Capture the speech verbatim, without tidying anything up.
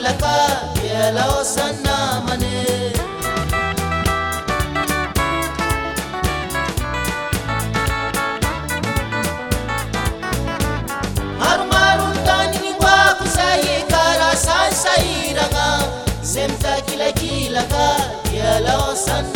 kilakilaka yalao sana mane marumaru tani ngwa kusaye kara sansairanga semta kilakilaka yalao sana